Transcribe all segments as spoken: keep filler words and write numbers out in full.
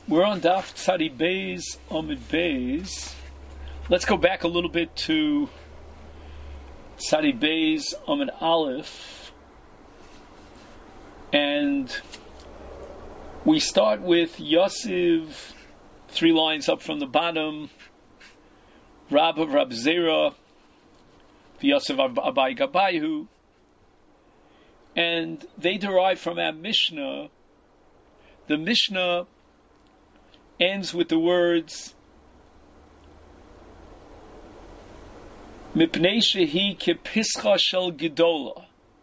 We're on Daf Tzadi Beis Amud Beis. Let's go back a little bit to Tzadi Beis Amud Aleph, and we start with Yosef, three lines up from the bottom. Rab of Rab Zera, Yosef Abai Gabayhu, and they derive from our Mishnah. The Mishnah ends with the words Mipnei shehi kepischa shel gedola,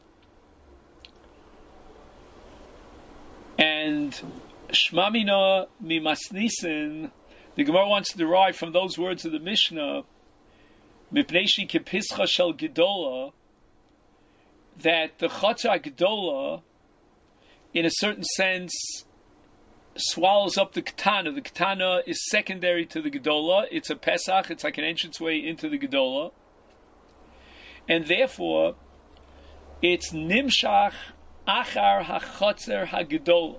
and Shmamina mimasnisin. The Gemara wants to derive from those words of the Mishnah, Mipnei shehi kepischa shel gedola, that the Chatzar Gedola, in a certain sense, swallows up the Ketana. The Ketana is secondary to the Gedola. It's a Pesach. It's like an entranceway into the Gedola. And therefore, it's Nimshach Achar HaChatzer HaGedola.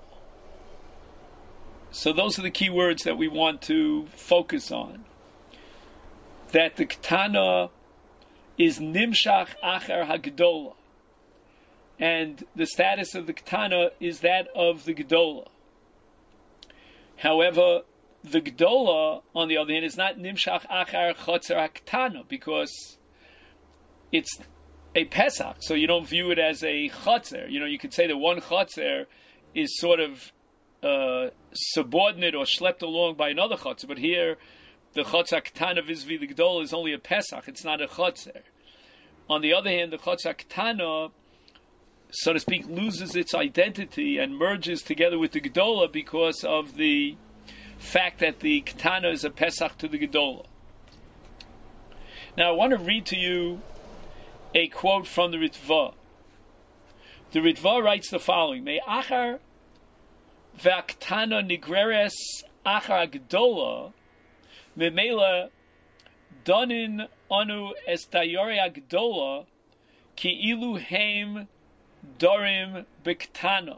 So those are the key words that we want to focus on. That the Ketana is Nimshach Achar HaGedola. And the status of the Ketana is that of the Gedola. However, the Gedola, on the other hand, is not Nimshach Achar Chotzer HaKetana, because it's a Pesach, so you don't view it as a Chotzer. You know, you could say that one Chotzer is sort of uh, subordinate or schlepped along by another Chotzer, but here, the Chotzer HaKetana vis-a-vis the Gedola is only a Pesach, it's not a Chotzer. On the other hand, the Chotzer HaKetana, so to speak, loses its identity and merges together with the Gedola because of the fact that the Ketana is a Pesach to the Gedola. Now I want to read to you a quote from the Ritva. The Ritva writes the following: Me achar ve'aktana nigreres achar Gedola, memela donin anu es dayori Gedola ki ilu heim Dorim Biktana.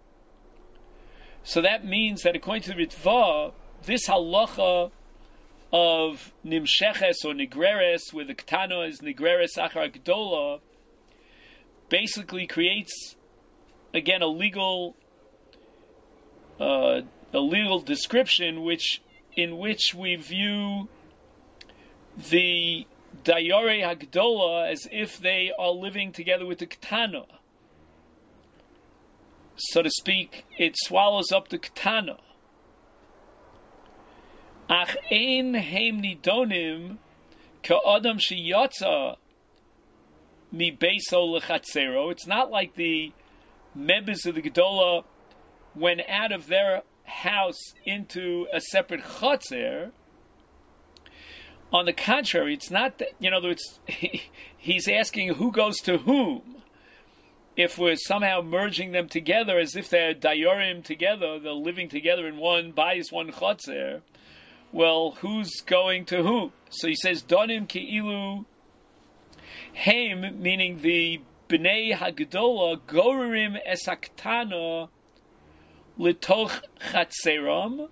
So that means that according to the Ritva, this halacha of Nimsheches or Nigreres, where the Ketana is Nigreres Achar Gedola, basically creates, again, a legal uh, a legal description which in which we view the Dayore Hagdola as if they are living together with the Ketana. So to speak, it swallows up the Ketana. Ach ein heim nidonim ka'adam sheyatza mi beiso lechatzero. It's not like the members of the Gedola went out of their house into a separate chatzer. On the contrary, it's not that, in other words, he's asking who goes to whom. If we're somehow merging them together as if they're dayorim together, they're living together in one bayis, one chotzer, well, who's going to who? So he says, donim ki'ilu heim, meaning the bnei hagdola, gorim esaktana litoch chatzeram,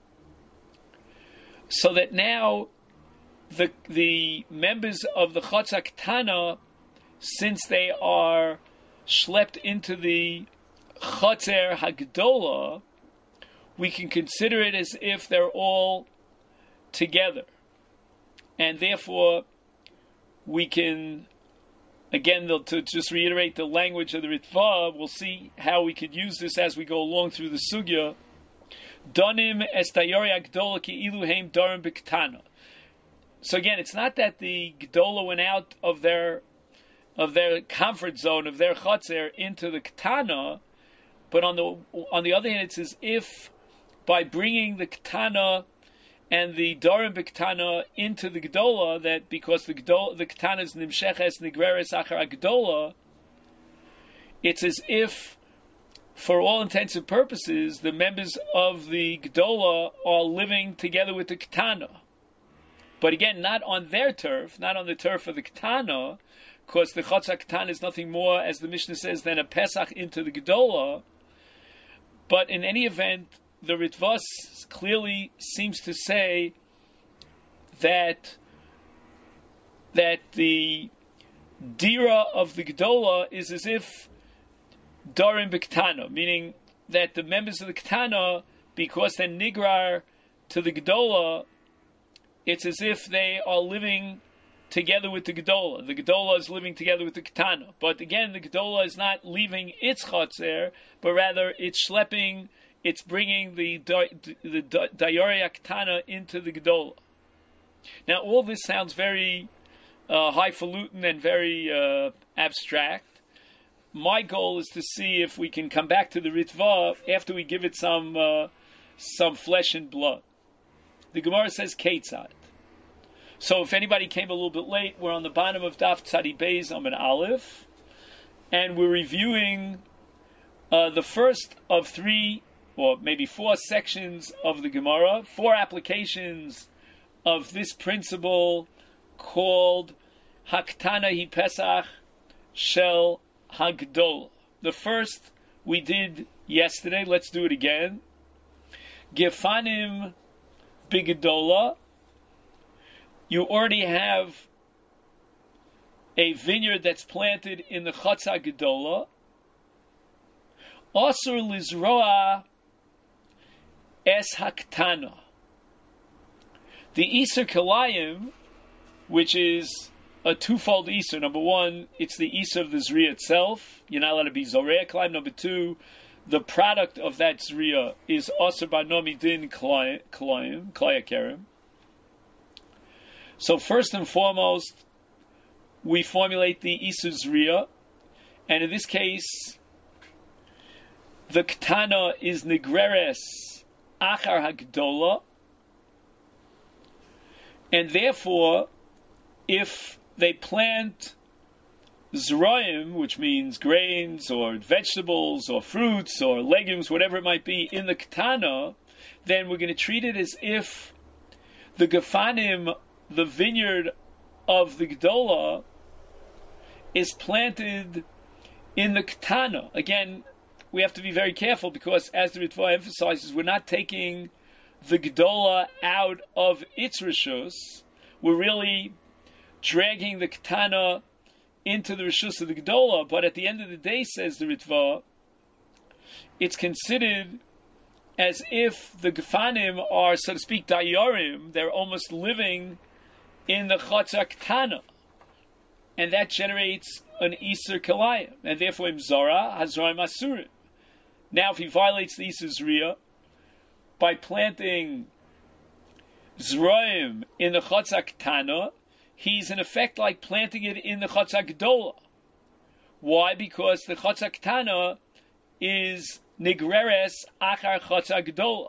so that now the the members of the chotzer ktana, since they are schlepped into the Chotzer Hagdola, we can consider it as if they're all together. And therefore, we can, again, to just reiterate the language of the Ritva, we'll see how we could use this as we go along through the Sugya. Donim es dayori Hagdola ki ilu heim darim b'ktana. So again, it's not that the Gdola went out of their of their comfort zone, of their chotzer, into the Ketana, but on the on the other hand, it's as if by bringing the Ketana and the Dorim B'Ketana into the Gedola, that because the Gedola, the Ketana is Nimsheches Nigreres Achar Gedola, it's as if, for all intents and purposes, the members of the Gedola are living together with the Ketana. But again, not on their turf, not on the turf of the Ketana, because the Chotzer Ketana is nothing more, as the Mishnah says, than a Pesach into the Gedola. But in any event, the Ritva clearly seems to say that that the dira of the Gedola is as if Dorim B'Ktana, meaning that the members of the Ktana, because they're Nigrar to the Gedola, it's as if they are living together with the Gedola. The Gedola is living together with the Ketana. But again, the Gedola is not leaving its Chotzer, but rather it's schlepping, it's bringing the the Dayoria Ketana into the Gedola. Now, all this sounds very uh, highfalutin and very uh, abstract. My goal is to see if we can come back to the Ritva after we give it some uh, some flesh and blood. The Gemara says Ketzad. So if anybody came a little bit late, we're on the bottom of Daf Tzadi Beis Amud Aleph, and we're reviewing uh, the first of three, or maybe four sections of the Gemara, four applications of this principle called Haktana Hi Pesach Shel Hagdol. The first we did yesterday. Let's do it again. Gefanim Bigedola. You already have a vineyard that's planted in the Chatzah Gedola. Asur Lizroa Es Haktana. The Isur Kalayim, which is a twofold Isur. Number one, it's the Isur of the Zriya itself. You're not allowed to be Zorei Kalayim. Number two, the product of that Zriya is Asur Banomi Din Kalayim, Kalaya Kerem. So first and foremost, we formulate the Isur Zriya, and in this case, the Ketana is Nigreres Achar Hagdola, and therefore, if they plant Zroim, which means grains or vegetables or fruits or legumes, whatever it might be, in the Ketana, then we're going to treat it as if the Gefanim, the vineyard of the Gedola, is planted in the Ketana. Again, we have to be very careful because, as the Ritva emphasizes, we're not taking the Gedola out of its Rishus. We're really dragging the Ketana into the Rishus of the Gedola, but at the end of the day, says the Ritva, it's considered as if the Gefanim are, so to speak, Dayorim. They're almost living in the Chatzah Ketana, and that generates an Isur Kalayim, and therefore Imzara Hazroim Asurim. Now, if he violates the Isur Zriya by planting Zroim in the Chatzah Ketana, he's in effect like planting it in the Chatzah Gedola. Why? Because the Chatzah Ketana is Nigreres Achar Chatzah Gedola.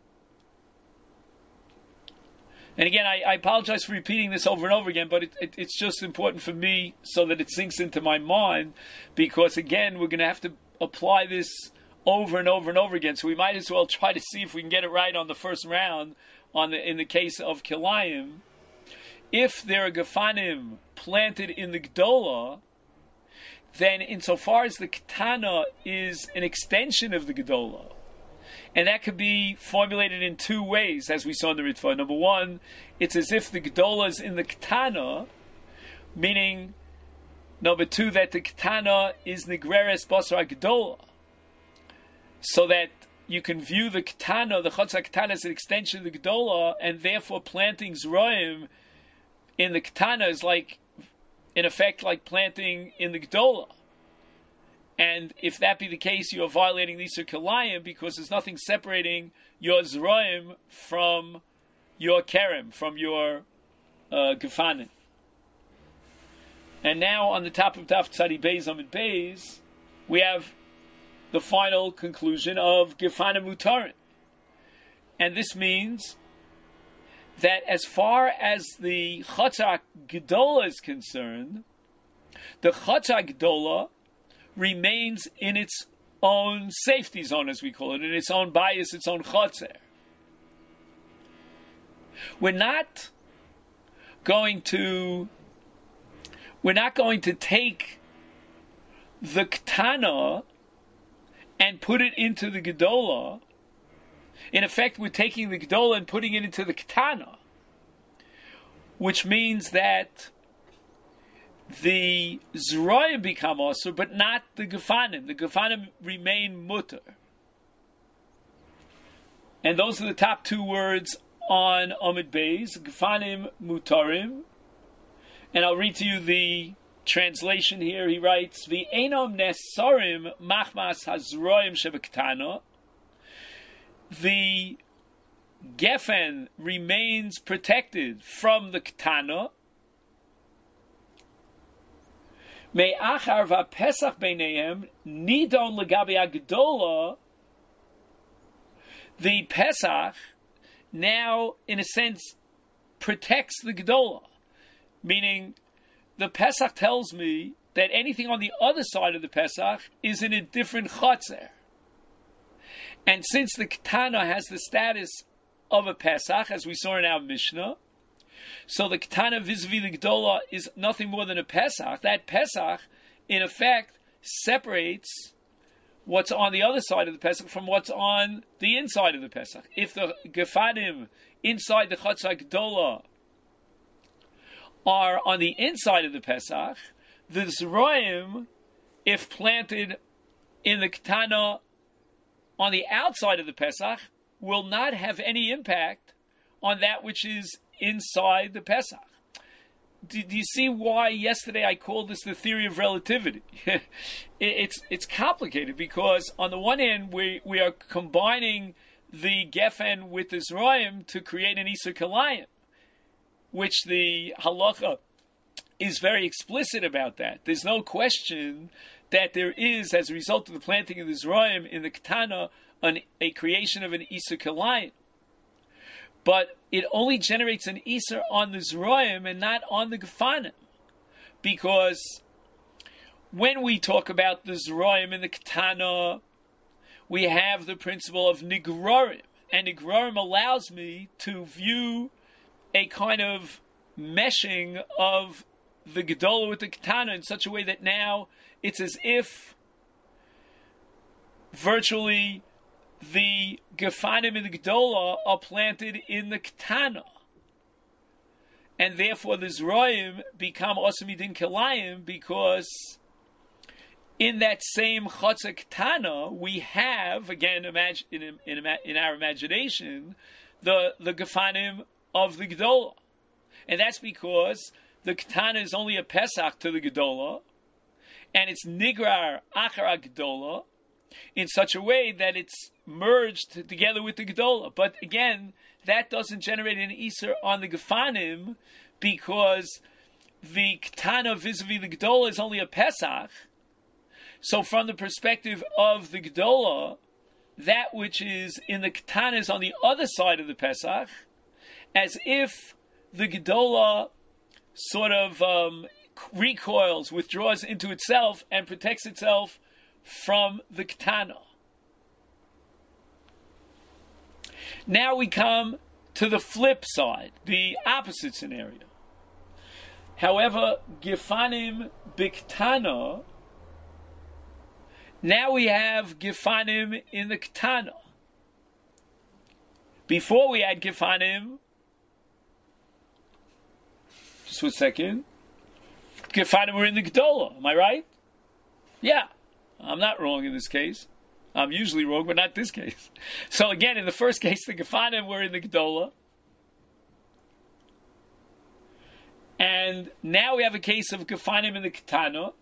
And again, I, I apologize for repeating this over and over again, but it, it, it's just important for me so that it sinks into my mind, because again, we're going to have to apply this over and over and over again. So we might as well try to see if we can get it right on the first round. On the in the case of Kilayim, if there are Gefanim planted in the Gedola, then insofar as the Ketana is an extension of the Gedola, and that could be formulated in two ways, as we saw in the Ritva. Number one, it's as if the Gedola is in the Ketana, meaning, number two, that the Ketana is Nigreres Basar Gedola, so that you can view the Ketana, the Chatzah Ketana, as an extension of the Gedola, and therefore planting Zroim in the Ketana is like, in effect, like planting in the Gedola. And if that be the case, you are violating the Isur Kalayim, because there's nothing separating your Zroim from your Kerem, from your uh, Gefanim. And now on the top of Daf Tzadi Beis Amud Beis, we have the final conclusion of Gefanim Mutarin. And this means that as far as the Chatzah Gedola is concerned, the Chatzah Gedola remains in its own safety zone, as we call it, in its own bias, its own Chatzah. We're not going to we're not going to take the Ketana and put it into the Gedola In effect, we're taking the Gdola and putting it into the Ketana, which means that the Zroim become also, but not the Gefanim. The Gefanim remain mutter. And those are the top two words on Amud Beis, Gefanim mutarim. And I'll read to you the translation here. He writes, V'enom nesarim machmas hazroim shebektana. The Gefen remains protected from the Ketana. Me'achar va'pesach b'neihem nidon legabi agdola. The Pesach now, in a sense, protects the Gedola. Meaning, the Pesach tells me that anything on the other side of the Pesach is in a different Chotzer. And since the Ketana has the status of a Pesach, as we saw in our Mishnah, so the Ketana vis-a-vis the Gedola is nothing more than a Pesach. That Pesach, in effect, separates what's on the other side of the Pesach from what's on the inside of the Pesach. If the Gefanim inside the Chotzer Gedola are on the inside of the Pesach, the Zroim, if planted in the Ketana on the outside of the Pesach, will not have any impact on that which is inside the Pesach. Do, do you see why yesterday I called this the theory of relativity? it, it's it's complicated because on the one hand we we are combining the Gefen with the Zroim to create an Isur Kalayim, which the halacha is very explicit about that. There's no question that there is, as a result of the planting of the Zroim in the Ketana, an, a creation of an Isur Kalayim. But it only generates an Isur on the Zroim and not on the Gefanim. Because when we talk about the Zroim in the Ketana, we have the principle of Nigrorim. And Nigrorim allows me to view a kind of meshing of the Gedola with the Ketana in such a way that now it's as if virtually the Gefanim and the Gedola are planted in the Ketana. And therefore the Zroim become Osamidin Kelayim because in that same Chotzer Ketana we have, again, imagine, in, in, in our imagination, the, the Gefanim of the Gedola. And that's because the Ketana is only a Pesach to the Gedola, and it's Nigrar Achar Gedola in such a way that it's merged together with the Gedola. But again, that doesn't generate an Isur on the Gefanim because the Ketana vis-a-vis the Gedola is only a Pesach. So from the perspective of the Gedola, that which is in the Ketana is on the other side of the Pesach, as if the Gedola sort of um, recoils, withdraws into itself, and protects itself from the Ketana. Now we come to the flip side, the opposite scenario. However, Gefanim Biktana, now we have Gefanim in the Ketana. Before we had Gefanim, just one second, Gefanim were in the Gedola, am I right? Yeah, I'm not wrong in this case. I'm usually wrong, but not this case. So again, in the first case, the Gefanim were in the Gedola. And now we have a case of Gefanim in the Ketana.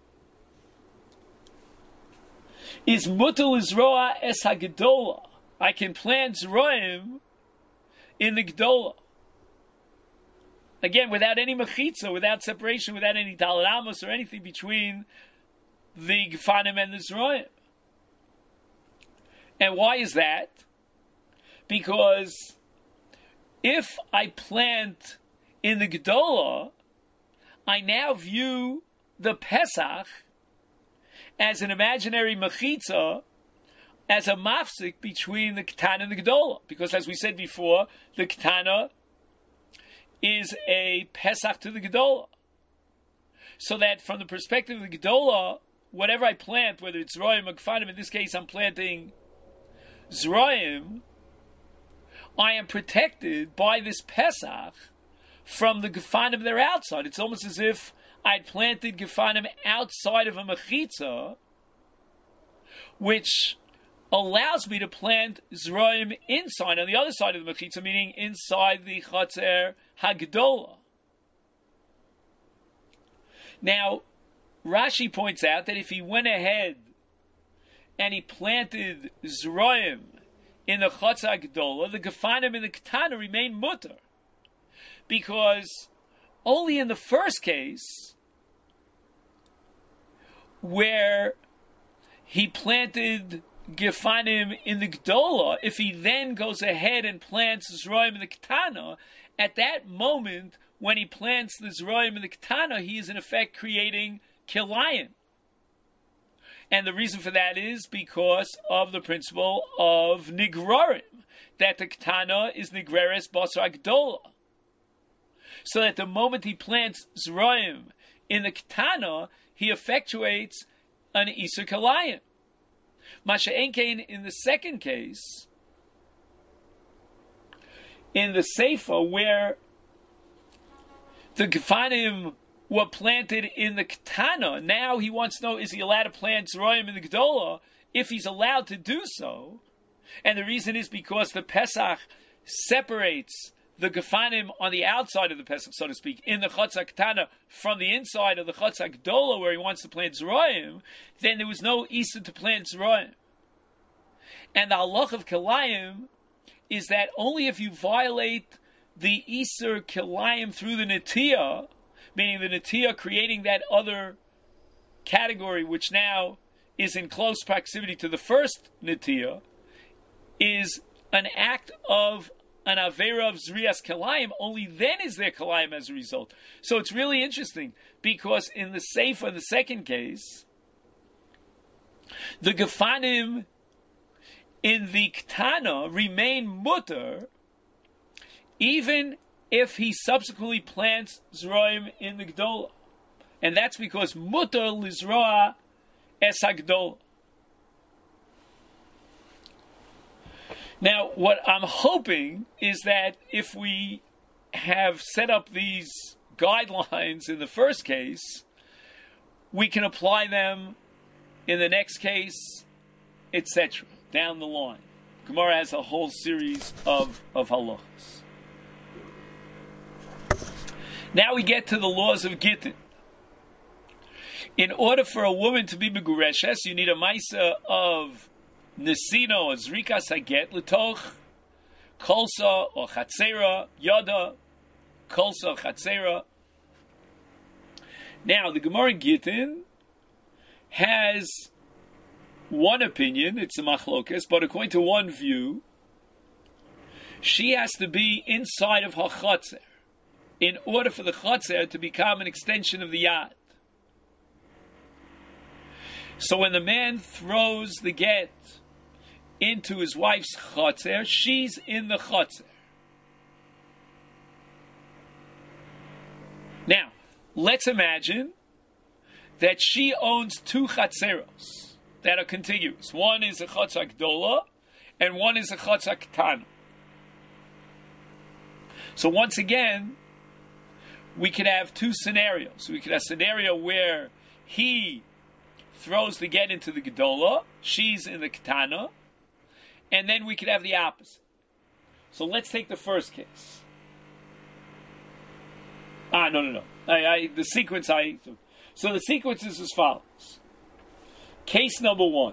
Is mutal Izroa es ha-Gedola. I can plant Zroim in the Gedola. Again, without any mechitza, without separation, without any daled amos or anything between the Gefanim and the Zroim. And why is that? Because if I plant in the Gedola, I now view the Pesach as an imaginary mechitza, as a mafsik between the Ketana and the Gedola. Because as we said before, the Ketana is a Pesach to the Gedola. So that from the perspective of the Gedola, whatever I plant, whether it's Zroim or Gefanim, in this case I'm planting Zroim, I am protected by this Pesach from the Gefanim that are outside. It's almost as if I'd planted Gefanim outside of a Mechitza, which allows me to plant Zroim inside, on the other side of the Mechitza, meaning inside the Chatzer Hagdola. Now, Rashi points out that if he went ahead and he planted Zroim in the Chatzer Hagdola, the Gefanim in the Ketana remain mutter. Because only in the first case, where he planted Gefanim in the Gdola, if he then goes ahead and plants Zroim in the Ketana, at that moment, when he plants the Zroim in the Ketana, he is in effect creating Kilayim. And the reason for that is because of the principle of Nigrorim, that the Ketana is Nigreres Basar Gdola. So that the moment he plants Zroim in the Ketana, he effectuates an Isur Kilayim. Masha Enkein, in the second case, in the Seifa, where the Gefanim were planted in the Ketana, now he wants to know, is he allowed to plant Zroim in the Gdola? If he's allowed to do so, and the reason is because the Pesach separates the Gefanim on the outside of the Pesach, so to speak, in the Chatzer Ketana from the inside of the Chatzer Gdola where he wants to plant Zroim, then there was no Isur to plant Zroim. And the halach of Kilayim is that only if you violate the Isur Kilayim through the Netiyah, meaning the Netiyah creating that other category which now is in close proximity to the first Netiyah, is an act of an Avera of Zrias Kilayim, only then is there Kilayim as a result. So it's really interesting, because in the Seifa, in the second case, the Gefanim in the Ketana remain mutter, even if he subsequently plants Zroim in the Gdola. And that's because mutter lizroa es hagdola. Now, what I'm hoping is that if we have set up these guidelines in the first case, we can apply them in the next case, et cetera, down the line. Gemara has a whole series of, of halachas. Now we get to the laws of Gittin. In order for a woman to be megureshes, you need a maisa of Nesino or Zrikas Haget L'toch Kolsa or Chatzera Yada Kolsa or Chatzera. Now the Gemara Gittin has one opinion, it's a machlokas, but according to one view, she has to be inside of her Chatzer in order for the Chatzer to become an extension of the Yad. So when the man throws the get into his wife's Chatzer, she's in the Chatzer. Now, let's imagine that she owns two Chatzeros that are contiguous. One is a Chatzer Gdola, and one is a Chatzer Ketana. So once again, we could have two scenarios. We could have a scenario where he throws the get into the Gdola, she's in the Ketana, and then we could have the opposite. So let's take the first case. Ah, no, no, no. I, I, the sequence I... So the sequence is as follows. Case number one.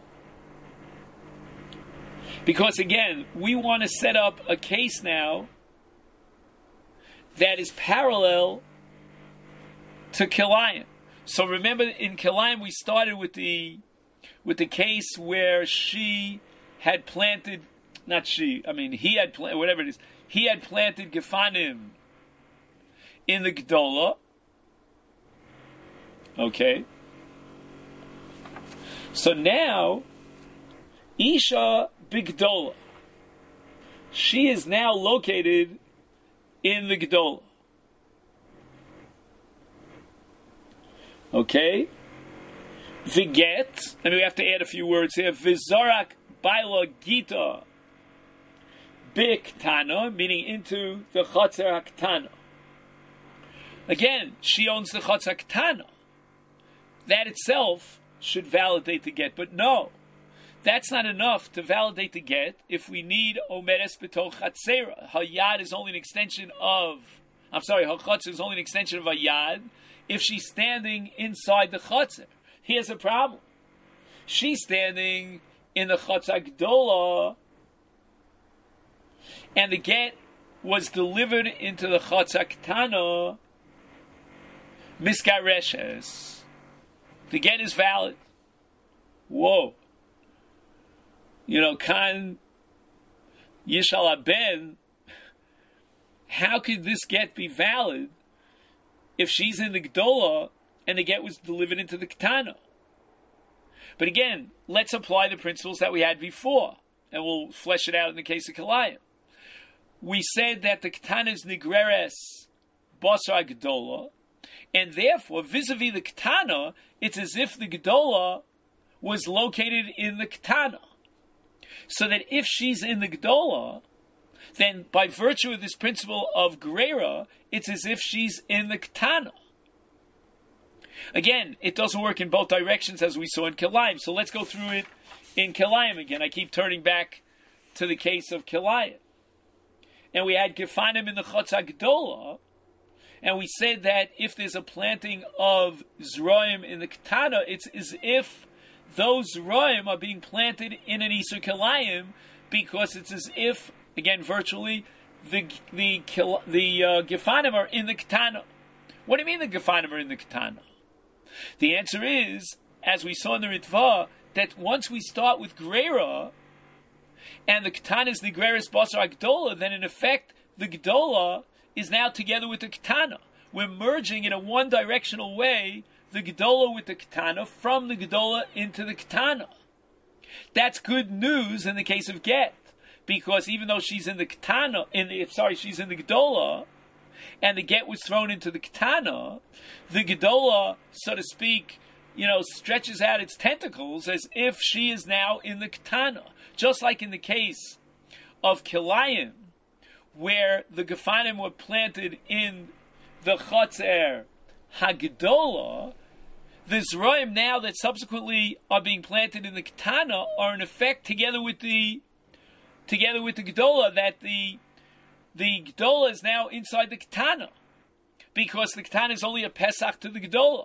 Because again, we want to set up a case now that is parallel to Kilayim. So remember, in Kilayim we started with the with the case where she had planted, not she, I mean he had planted, whatever it is, he had planted Gefanim in the Gdola. Okay. So now, Isha Bigdola, she is now located in the Gdola. Okay? Viget, and we have to add a few words here. Vizorak Baila Gita biktana, meaning into the chotzer haktana. Again, she owns the chotzer haktana. That itself should validate the get, but no, that's not enough to validate the get if we need omeres b'toch chatzera. Hayad is only an extension of, I'm sorry, her chotzer is only an extension of hayad if she's standing inside the chotzer. Here's a problem. She's standing in the chotzer gdola, and the get was delivered into the chotzer ktana, miskareshes. The get is valid. Whoa. You know, Kan Yishal Ben, how could this get be valid if she's in the Gdola and the get was delivered into the Ketana? But again, let's apply the principles that we had before, and we'll flesh it out in the case of Kalayim. We said that the Ketana is Nigreres Basar Gdola, and therefore, vis-a-vis the Ketana, it's as if the Gdola was located in the Ketana. So that if she's in the Gdola, then by virtue of this principle of Greira, it's as if she's in the Ketana. Again, it doesn't work in both directions as we saw in Kilayim. So let's go through it in Kilayim again. I keep turning back to the case of Kilayim. And we had Gefanim in the Chotza Gdola, and we said that if there's a planting of Zroim in the Ketana, it's as if those Zroim are being planted in an Isur Kilayim, because it's as if, again, virtually, the the the uh, Gefanim are in the Ketana. What do you mean the Gefanim are in the Ketana? The answer is, as we saw in the Ritva, that once we start with Greira, and the Ketana is the Greiris Basar Gdola, then in effect, the Gdola is now together with the Ketana. We're merging in a one-directional way the Gdola with the Ketana from the Gdola into the Ketana. That's good news in the case of Get, because even though she's in the Ketana, in the sorry, she's in the Gdola, and the Get was thrown into the Ketana, the Gdola, so to speak, you know, stretches out its tentacles as if she is now in the Ketana. Just like in the case of Kilayim, where the Gefanim were planted in the Chotzer Hagdola, the Zroim now that subsequently are being planted in the Ketana are in effect together with the together with the Gdola, that the the Gdola is now inside the Ketana, because the Ketana is only a Pesach to the Gdola,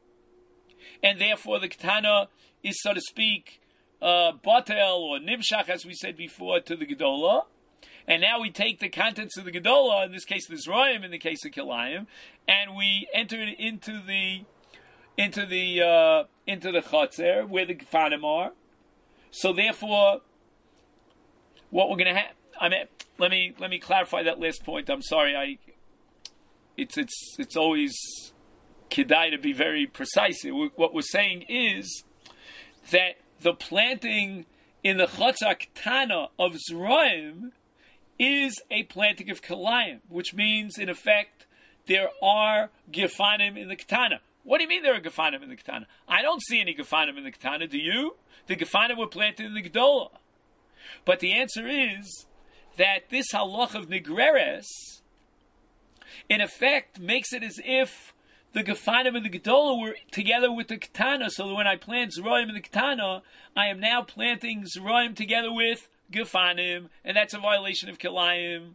and therefore the Ketana is, so to speak, uh, Batel or Nimshach, as we said before, to the Gdola. And now we take the contents of the Gedola, in this case the Zroim, in the case of Kilayim, and we enter it into the into the uh, into the Chotzer where the Gefanim are. So therefore, what we're going to have, I mean, let me let me clarify that last point. I'm sorry, I it's it's it's always kedai to be very precise. What we're saying is that the planting in the Chotzer Ketana of Zroim is a planting of Kilayim, which means, in effect, there are Gefanim in the Ketana. What do you mean there are Gefanim in the Ketana? I don't see any Gefanim in the Ketana, do you? The Gefanim were planted in the Gdola. But the answer is that this halach of Nigreres, in effect, makes it as if the Gefanim and the Gdola were together with the Ketana, so that when I plant Zroim in the Ketana, I am now planting Zroim together with Gefanim, and that's a violation of Kilayim.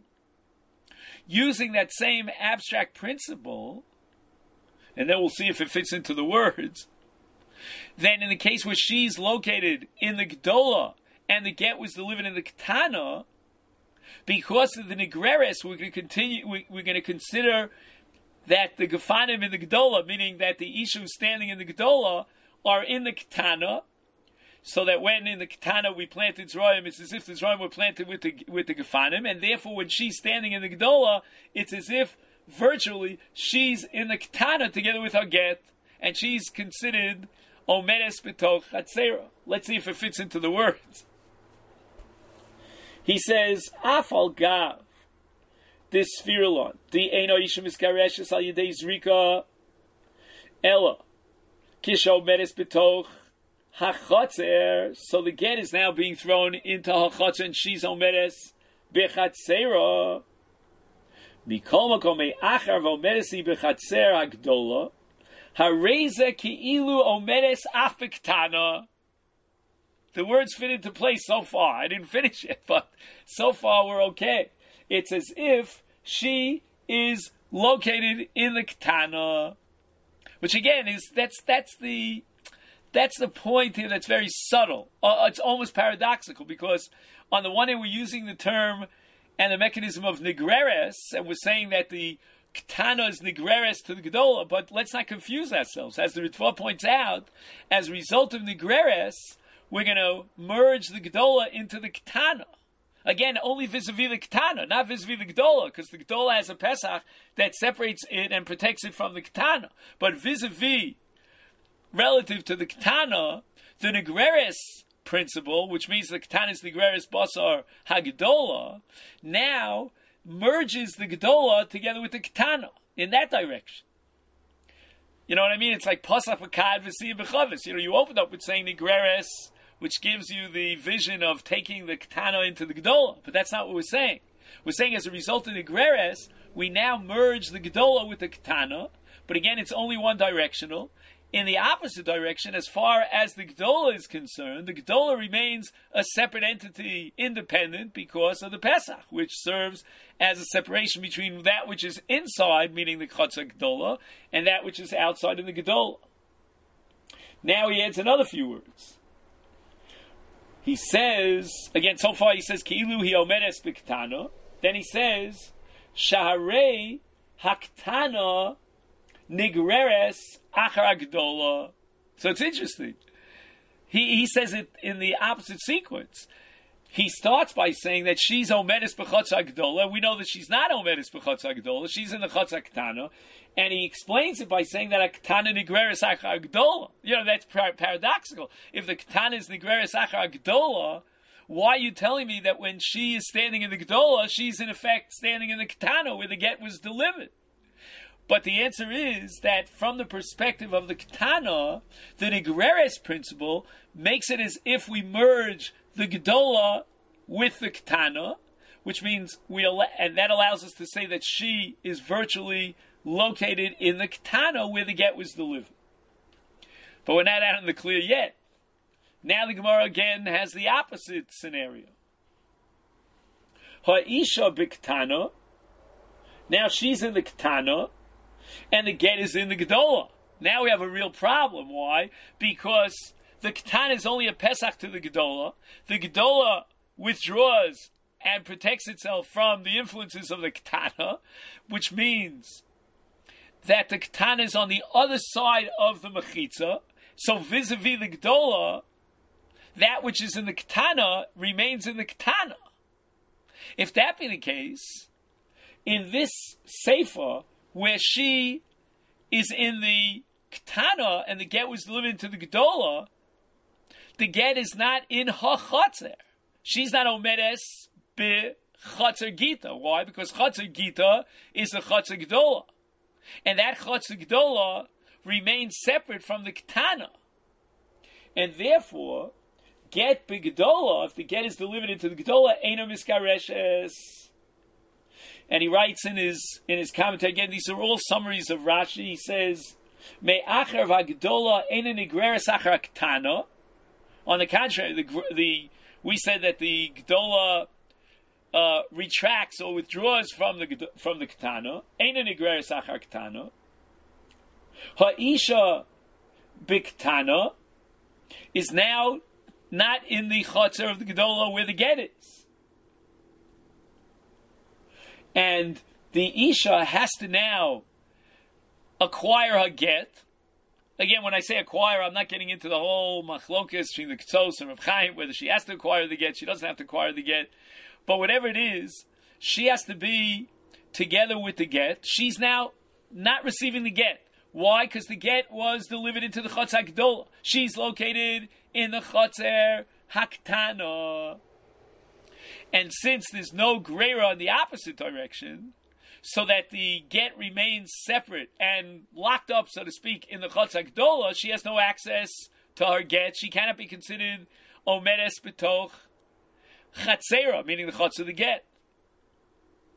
Using that same abstract principle, and then we'll see if it fits into the words, then in the case where she's located in the Gdola and the get was delivered in the Ketana, because of the Nigreres, we're going to continue, we, we're going to consider that the Gefanim in the Gdola, meaning that the Isha standing in the Gdola, are in the Ketana, so that when in the Ketana we planted Zroim, it's as if the Zroim were planted with the with the Gefanim, and therefore when she's standing in the Gdola, it's as if virtually she's in the Ketana together with her get, and she's considered Omeres B'toch Chatzera. Let's see if it fits into the words. He says, Afal Gav, this Sphirulon, the Eino Isha Miskareshes Al Yedei Zrika, Ella, Kisha Omeres B'toch Hachotzer, so the get is now being thrown into Hachotzer, and she's Omeres bechatzera. Mikol makom me'achar v'omedes bechatzer hagdola. Hareze ki'ilu omedes af b'ktana. The words fit into place so far. I didn't finish it, but so far we're okay. It's as if she is located in the Ketana, which again is that's that's the that's the point here. That's very subtle. Uh, it's almost paradoxical because on the one hand we're using the term and the mechanism of nigreres, and we're saying that the Ketana is nigreres to the Gedola, but let's not confuse ourselves. As the Ritva points out, as a result of nigreres, we're going to merge the Gedola into the Ketana. Again, only vis-a-vis the Ketana, not vis-a-vis the Gedola, because the Gedola has a Pesach that separates it and protects it from the Ketana. But vis-a-vis, relative to the Ketana, the Nigreres principle, which means the Ketana is Nigreres Basar HaGedola, now merges the Gedola together with the Ketana in that direction. You know what I mean? It's like Pasach V'Kad V'Siyah B'Chavis. You know, you opened up with saying Nigreres, which gives you the vision of taking the Ketana into the Gedola. But that's not what we're saying. We're saying as a result of the Nigreres, we now merge the Gedola with the Ketana. But again, it's only one directional. In the opposite direction, as far as the Gedola is concerned, the Gedola remains a separate entity, independent, because of the Pesach, which serves as a separation between that which is inside, meaning the Chatzah Gedola, and that which is outside in the Gedola. Now he adds another few words. He says, again, so far he says, Ki'ilu hi omedes b'ktana. Then he says, Shaharei haktana nigreres achar agdola. So it's interesting. He he says it in the opposite sequence. He starts by saying that she's omedes b'chotz agdola. We know that she's not omedes b'chotz agdola. She's in the chotz ktana. And he explains it by saying that a Ketana nigreres achar agdola. You know, that's par- paradoxical. If the Ketana is nigreres achar agdola, why are you telling me that when she is standing in the Gedola, she's in effect standing in the Ketana where the get was delivered? But the answer is that from the perspective of the Ketana, the nigreres principle makes it as if we merge the Gedola with the Ketana, which means we al- and that allows us to say that she is virtually located in the Ketana where the get was delivered. But we're not out in the clear yet. Now the Gemara again has the opposite scenario. Ha'isha b'Ketana. Now she's in the Ketana, and the get is in the Gedola. Now we have a real problem. Why? Because the Ketana is only a Pesach to the Gedola. The Gedola withdraws and protects itself from the influences of the Ketana, which means that the Ketana is on the other side of the Mechitza. So vis-a-vis the Gedola, that which is in the Ketana remains in the Ketana. If that be the case, in this Sefer, where she is in the Ketana and the get was delivered into the Gedola, the get is not in her Chatzer. She's not Omedes be Chatzer Gita. Why? Because Chatzer Gita is the Chatzer Gedola. And that Chatzer Gedola remains separate from the Ketana. And therefore, get b'Gedola, if the get is delivered into the Gedola, Eino Miskareshes. And he writes in his in his commentary, again, these are all summaries of Rashi. He says, Me acher v'Gedola eino nigreres achar Ketana. On the contrary, the, the we said that the Gedola Uh, retracts or withdraws from the from the Ketana. Eino nigreres achar Ketana. Ha'isha b'Ketana is now not in the Chatzer of the Gedola where the get is. And the Isha has to now acquire her get. Again, when I say acquire, I'm not getting into the whole machlokas between the Ketzos and Reb Chaim, whether she has to acquire the get, she doesn't have to acquire the get. But whatever it is, she has to be together with the get. She's now not receiving the get. Why? Because the get was delivered into the Chotz HaGedola. She's located in the Chotzer HaKetana. And since there's no Greira in the opposite direction, so that the get remains separate and locked up, so to speak, in the Chotz HaGedola, she has no access to her get. She cannot be considered Omedes B'toch Chatzera, meaning the Chotz of the get.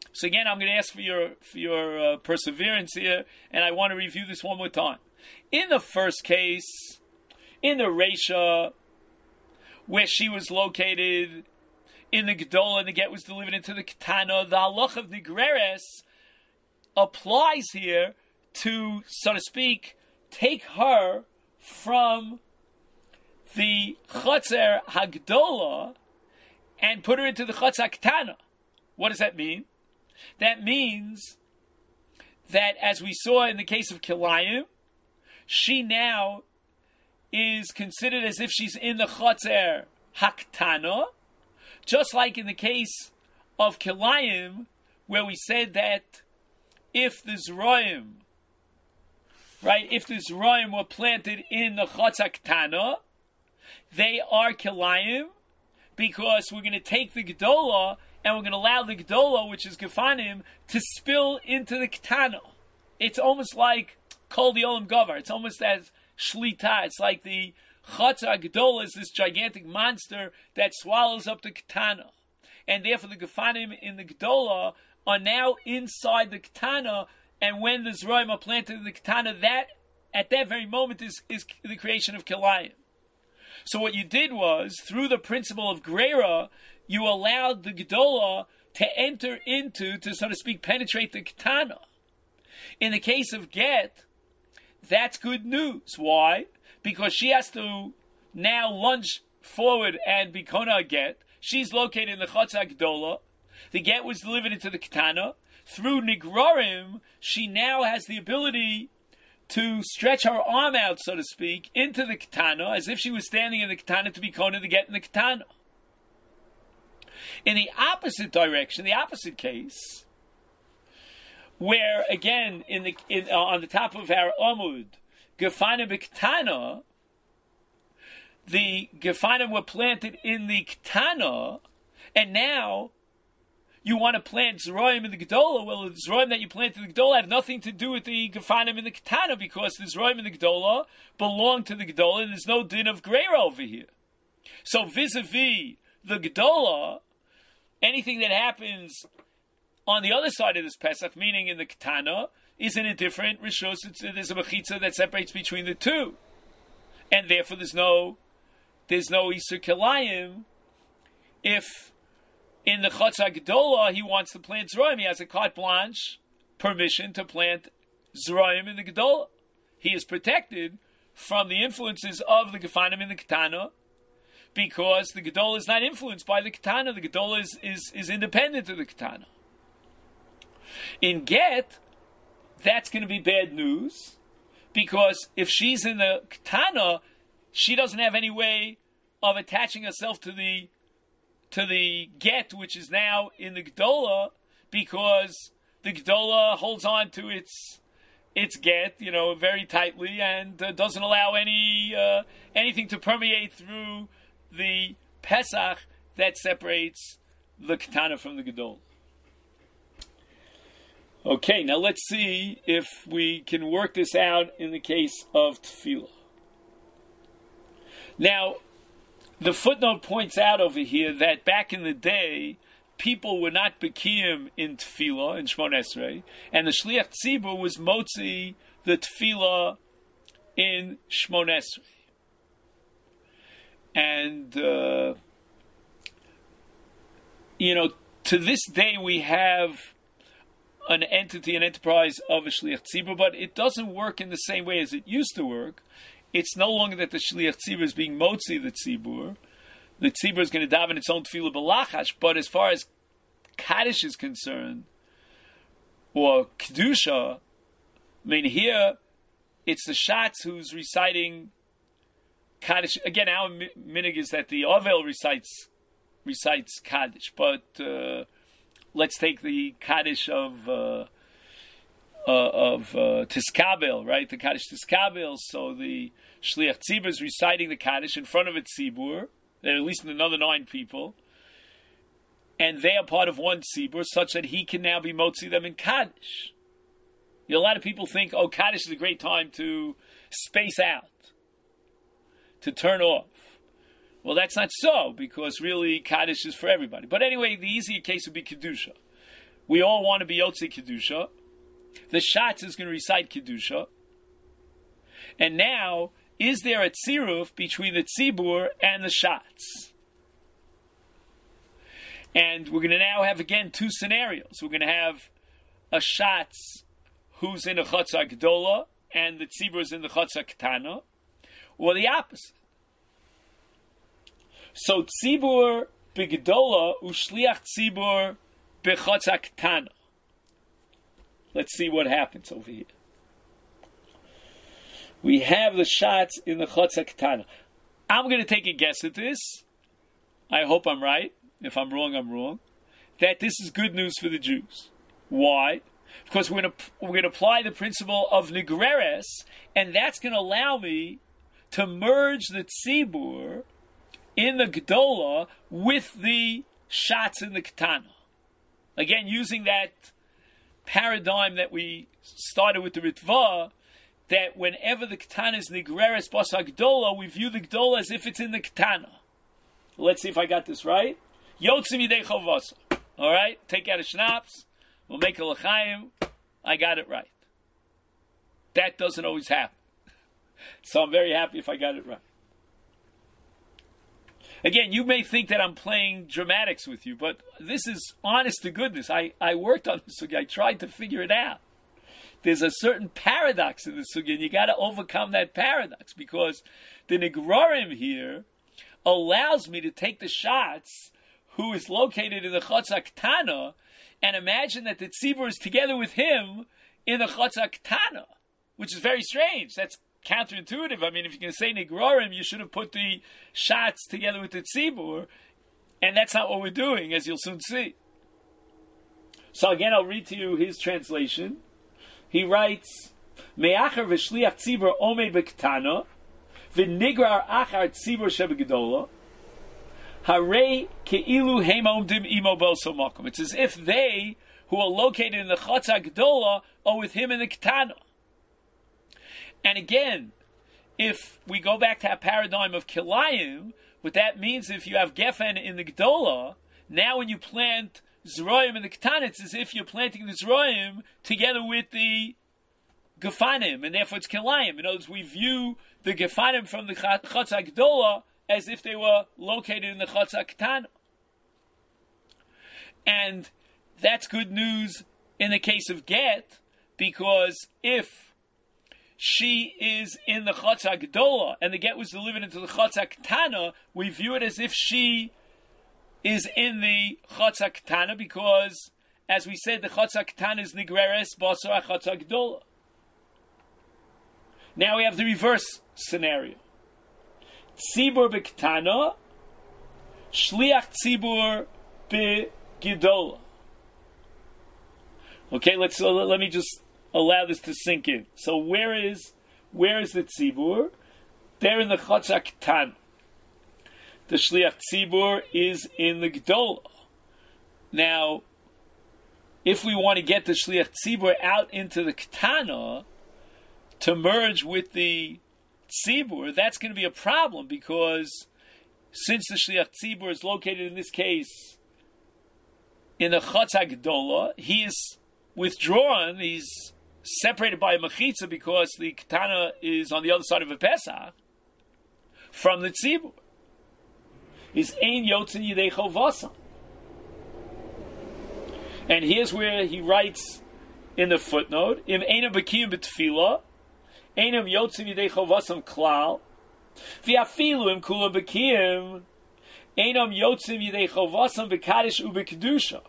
So again, I'm going to ask for your for your uh, perseverance here, and I want to review this one more time. In the first case, in the Reisha, where she was located in the Gedola and the get was delivered into the Ketana, the halach of Nigreres applies here to, so to speak, take her from the Chotzer Hagdola and put her into the Chotzer Ketana. What does that mean? That means that, as we saw in the case of Kilayim, she now is considered as if she's in the Chotzer Haktana, just like in the case of Kilayim, where we said that if the Zroim, right, if the Zroim were planted in the Chotzer Ktana, they are Kilayim, because we're going to take the Gedola and we're going to allow the Gedola, which is Gefanim, to spill into the Ketana. It's almost like Kol Diolam Gavar. It's almost as Shlita. It's like the Chotzer Gedola is this gigantic monster that swallows up the Ketana. And therefore the Gefanim in the Gedola are now inside the Ketana, and when the Zroim are planted in the Ketana, that, at that very moment, is, is the creation of Kilayim. So what you did was, through the principle of Greira, you allowed the Gedola to enter into, to so to speak, penetrate the Ketana. In the case of Get, that's good news. Why? Because she has to now lunge forward and be Kona Get. She's located in the Chotzer Gedola. The Get was delivered into the Ketana. Through Nigrorim, she now has the ability to stretch her arm out, so to speak, into the Ketana, as if she was standing in the Ketana to be Kona the Get in the Ketana. In the opposite direction, the opposite case, where again in the in, uh, on the top of our Amud, Gefanim B'Ktana, the Gefanim were planted in the Ketana, and now you want to plant Zroim in the Gedola. Well, the Zroim that you planted in the Gedola have nothing to do with the Gefanim in the Ketana, because the Zroim in the Gedola belong to the Gedola, and there's no din of Greira over here. So vis-a-vis the Gedola, anything that happens on the other side of this Pesach, meaning in the Ketana, is in a different Rishos. There's a Mechitza that separates between the two. And therefore there's no there's no Isur Kilayim if in the Chotzer Gedola he wants to plant Zroim. He has a carte blanche permission to plant Zroim in the Gedola. He is protected from the influences of the Gefanim in the Ketana, because the Gedola is not influenced by the Ketana. The Gedola is, is, is independent of the Ketana. In Get, that's going to be bad news, because if she's in the Ketana, she doesn't have any way of attaching herself to the to the Get, which is now in the Gedola, because the Gedola holds on to its its Get, you know, very tightly, and uh, doesn't allow any uh, anything to permeate through the Pesach that separates the Ketana from the Gedola. Okay, now let's see if we can work this out in the case of Tefillah. Now, the footnote points out over here that back in the day, people were not Bekiyim in Tefillah, in Shmon Esrei, and the Shliach Tzibur was Motzi the Tefillah in Shmon Esrei. And, uh, you know, to this day we have an entity, an enterprise of a Shliach Tzibur, but it doesn't work in the same way as it used to work. It's no longer that the Shliach Tzibur is being Motzi the Tzibur. The Tzibur is going to daven its own Tefillah B'Lachash, but as far as Kaddish is concerned, or Kedusha, I mean, here, it's the Shatz who's reciting Kaddish. Again, our minig is that the Ovel recites recites Kaddish, but uh, let's take the Kaddish of uh, uh, of uh, Tiskabel, right? The Kaddish Tiskabel. So the Shliach Tzibur is reciting the Kaddish in front of a Tzibur, at least another nine people, and they are part of one Tzibur, such that he can now be Motzi them in Kaddish. You know, a lot of people think, oh, Kaddish is a great time to space out, to turn off. Well, that's not so, because really Kaddish is for everybody. But anyway, the easier case would be Kedusha, We all want to be Yotze Kedusha. The Shatz is going to recite Kedusha. And now, is there a tziruf between the tzibur and the Shatz? And we're going to now have, again, two scenarios. We're going to have a Shatz who's in a Chatzah Gdola, and the tzibur is in the Chatzah Ketana, or the opposite. So tzibur b'Gdola u'shliach tzibur b'Chatzah Ketana. Let's see what happens over here. We have the Shatz in the Chatzah Ketana. I'm going to take a guess at this. I hope I'm right. If I'm wrong, I'm wrong. That this is good news for the Jews. Why? Because we're going to we're going to apply the principle of Nigreres, and that's going to allow me to merge the Tzibur in the Gdola with the Shatz in the Ketana. Again, using that paradigm that we started with the Ritva, that whenever the Ketana is Nigreres Basa Gdola, we view the Gdola as if it's in the Ketana. Let's see if I got this right. Yotzim Yidei Chovasa. All right, take out a schnapps. We'll make a l'chaim. I got it right. That doesn't always happen. So I'm very happy if I got it right. Again, you may think that I'm playing dramatics with you, but this is honest to goodness. I, I worked on this sugya. I tried to figure it out. There's a certain paradox in this sugya, and you got to overcome that paradox, because the Nigrorim here allows me to take the Shatz, who is located in the Chatzah Ketana, and imagine that the tzibur is together with him in the Chatzah Ketana, which is very strange. That's counterintuitive. I mean, if you're going to say Nigrorim, you should have put the Shatz together with the tzibur, and that's not what we're doing, as you'll soon see. So again, I'll read to you his translation. He writes, Me'achar v'shliach tzibur omed b'ketana, v'nigrar achar tzibur shebegedola, Harei ke'ilu heimomdim imo boso makom. It's as if they, who are located in the Chatzah Gdola, are with him in the Ketana. And again, if we go back to our paradigm of Kilayim, what that means, if you have Geffen in the Gdola, now when you plant Zroim in the Ketana, it's as if you're planting the Zroim together with the Gefanim, and therefore it's Kilayim. In other words, we view the Gefanim from the Chatzah Gdola as if they were located in the Chatzah Ketana. And that's good news in the case of Get, because if she is in the Chatzah Gdola and the Get was delivered into the Chatzah Ketana, we view it as if she is in the Chatzah Ketana, because, as we said, the Chatzah Ketana is Nigreres Basar Chatzah Gdola. Now we have the reverse scenario. Tzibur b'Ketana, Shliach Tzibur b'Gedola. Okay, let's uh, let me just allow this to sink in. So where is where is the Tzibur? They're in the Chatzah Ketana. The Shliach Tzibur is in the Gedola. Now, if we want to get the Shliach Tzibur out into the Ketana to merge with the Tzibur, that's going to be a problem, because since the Shliach Tzibur is located in this case in the Chatzah Gdola, he is withdrawn, he's separated by a Mechitza, because the Ketana is on the other side of a Pesach from the Tzibur. Is Ein Yotzin Yidei Chovasa. And here's where he writes in the footnote, Im Einam Bekiyim B'Tfilah, Einam Yotzim Yidei Chovasam Klal, V'afilu Im Kula Bekiyim, Einam Yotzim Yidei Chovasam B'Kadish U'B'Kedusha.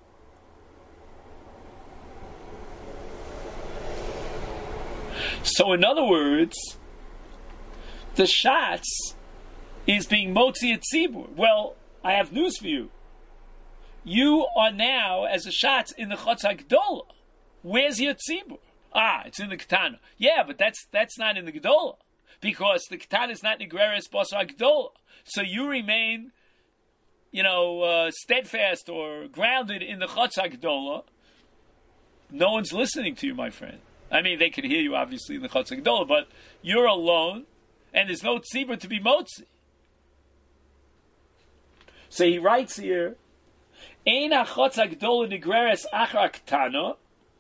So in other words, the Shatz is being motzi at tzibur. Well, I have news for you. You are now, as a Shatz, in the Chatzah Gdola. Where's your tzibur? Ah, it's in the Ketana. Yeah, but that's that's not in the Gdola, because the Ketana is not Nigreres Basar Gdola. So you remain, you know, uh, steadfast or grounded in the Chatzah Gdola. No one's listening to you, my friend. I mean, they can hear you, obviously, in the Chatzah Gdola, but you're alone, and there's no tzibur to be motzi. So he writes here, Ein hachotz hagdola nigreres achar ktana,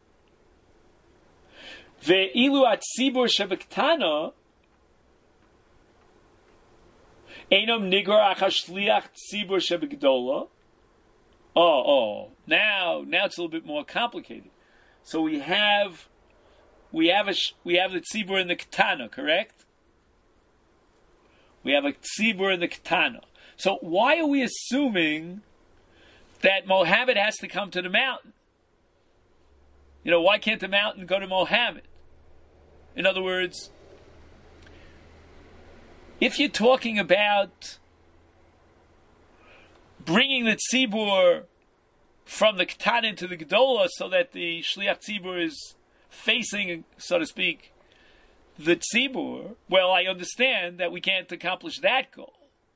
ve'ilu atzibur shebektana, einom nigrer achar shliach tzibur shebegdola. Oh, oh. Now, now it's a little bit more complicated. So we have, we have a, we have the tzibur in the ketana, correct? We have a tzibur in the ketana. So why are we assuming that Mohammed has to come to the mountain? You know, why can't the mountain go to Mohammed? In other words, if you're talking about bringing the tzibur from the ketana into the gedola so that the shliach tzibur is facing, so to speak, the tzibur, well, I understand that we can't accomplish that goal.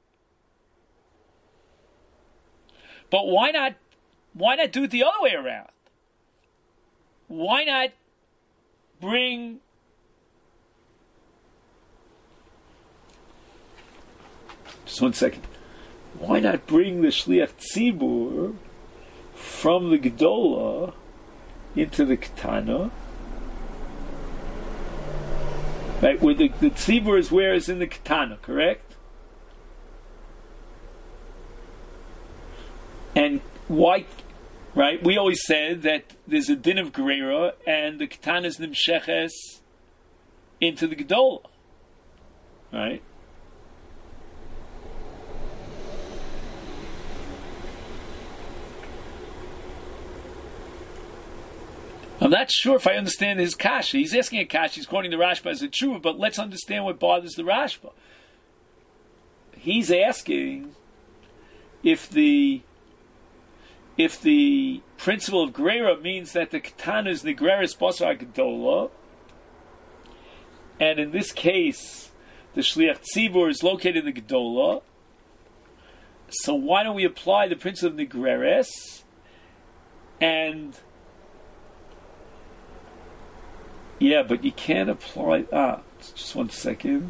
But why not, why not do it the other way around? Why not bring just one second. Why not bring the shliach tzibur from the gedola into the ketana? Right, where the, the tzibur is where is in the ketana, correct? And why? Right, we always said that there's a din of gereira and the ketana is nimsheches into the gedola, right? I'm not sure if I understand his kasha. He's asking a kasha. He's quoting the Rashba as a tshuva, but let's understand what bothers the Rashba. He's asking if the if the principle of Gereira means that the ketana is nigreris basar gedola, and in this case the shliach tzibur is located in the gedola. So why don't we apply the principle of nigreris and yeah, but you can't apply. Ah, just one second.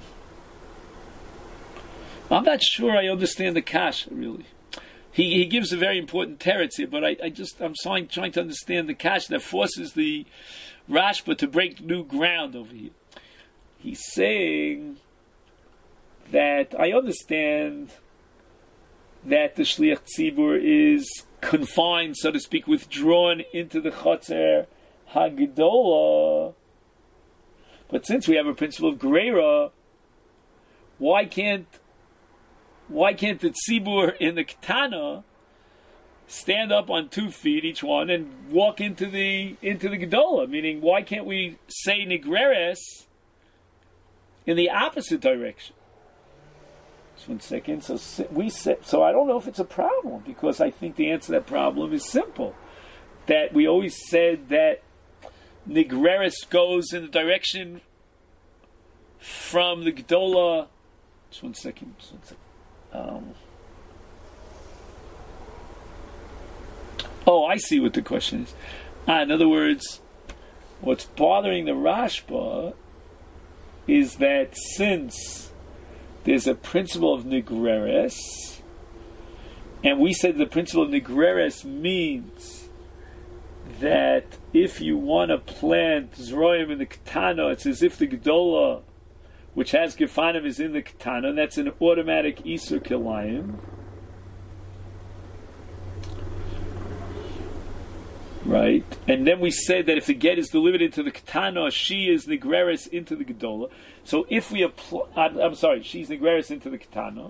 I'm not sure I understand the kasha really. He he gives a very important teretz here, but I, I just I'm trying trying to understand the kasha that forces the Rashba to break new ground over here. He's saying that I understand that the shliach tzibur is confined, so to speak, withdrawn into the chotzer hagedola. But since we have a principle of Gereira, why can't why can't the tzibur in the ketana stand up on two feet each one and walk into the into the gedola? Meaning, why can't we say nigreres in the opposite direction? Just one second. So we said. So I don't know if it's a problem, because I think the answer to that problem is simple. That we always said that nigreris goes in the direction from the gedola. Just one second. Just one second. Um, oh, I see what the question is. Ah, in other words, what's bothering the Rashba is that since there's a principle of nigreris, and we said the principle of nigreris means that if you want to plant zroim in the ketana, it's as if the gedola, which has gefanim, is in the ketana, and that's an automatic isur kilayim. Right? And then we said that if the get is delivered into the ketana, she is nigreris into the gedola. So if we apply, I'm, I'm sorry, she's nigreris into the ketana,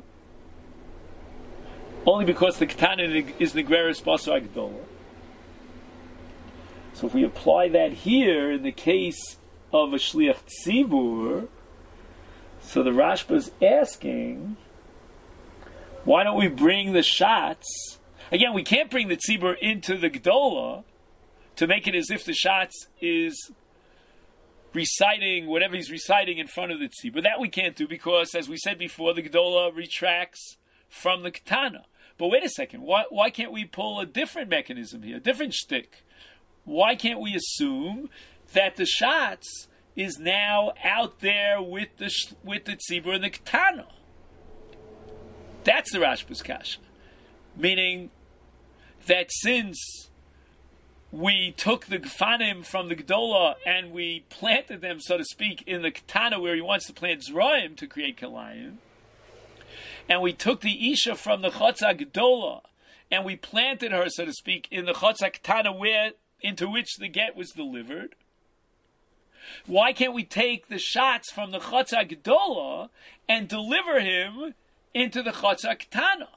only because the ketana is nigreris basar gedola. So if we apply that here in the case of a shliach tzibur, so the Rashba is asking, why don't we bring the shots? Again, we can't bring the tzibur into the gedola to make it as if the shots is reciting whatever he's reciting in front of the tzibur. That we can't do because, as we said before, the gedola retracts from the ketana. But wait a second, why, why can't we pull a different mechanism here, a different shtick? Why can't we assume that the shots is now out there with the with the tzibur and the ketana? That's the Rashba's kasha, meaning that since we took the Gefanim from the Gdola and we planted them, so to speak, in the Ketana where he wants to plant Zraim to create Kalayim, and we took the Isha from the Chotza Gdola and we planted her, so to speak, in the Chotza Ketana where, into which the get was delivered, why can't we take the shots from the Chotza Gdola and deliver him into the Chotza Ketana?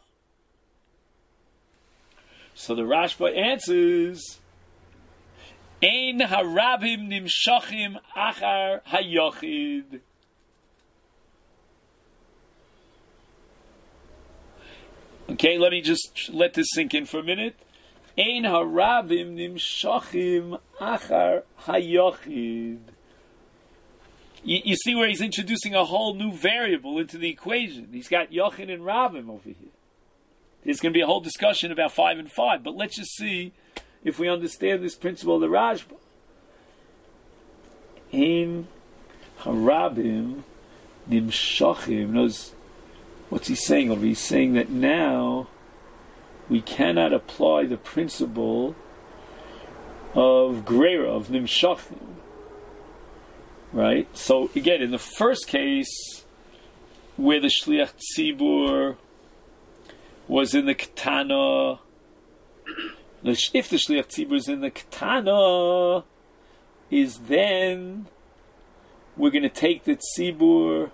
So the Rashba answers, Ein harabim nimshachim achar hayochid. Okay, let me just let this sink in for a minute. Ein harabim nimshachim achar hayochid. You, you see where he's introducing a whole new variable into the equation. He's got Yochid and Rabim over here. There's going to be a whole discussion about five and five, but let's just see if we understand this principle of the Rashba. Ein harabim nimshachim. Knows what's he saying over? He's saying that now we cannot apply the principle of Greira, of nimshachim. Right? So again, in the first case, where the Shliach Tzibur was in the Ketana, if the Shliach Tzibur is in the Ketana, is then we're going to take the Tzibur.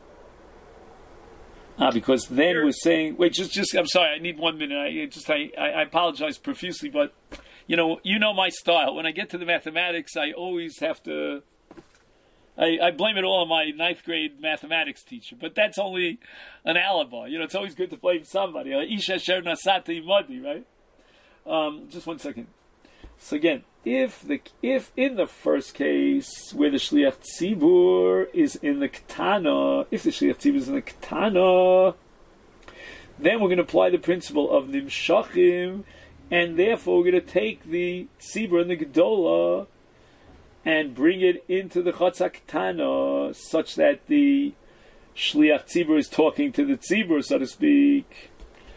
Ah, because then we're saying, wait, just, just, I'm sorry, I need one minute. I just, I, I apologize profusely, but you know, you know my style. When I get to the mathematics, I always have to. I, I blame it all on my ninth grade mathematics teacher, but that's only an alibi. You know, it's always good to blame somebody. Isha sher nasati madi, right? Um, just one second. So again, if the if in the first case where the shliach tzibur is in the ketana, if the shliach tzibur is in the ketana, then we're going to apply the principle of nimshachim, and therefore we're going to take the tzibur and the gedola and bring it into the Chotza Ketana, such that the Shliach Tzibur is talking to the Tzibur, so to speak.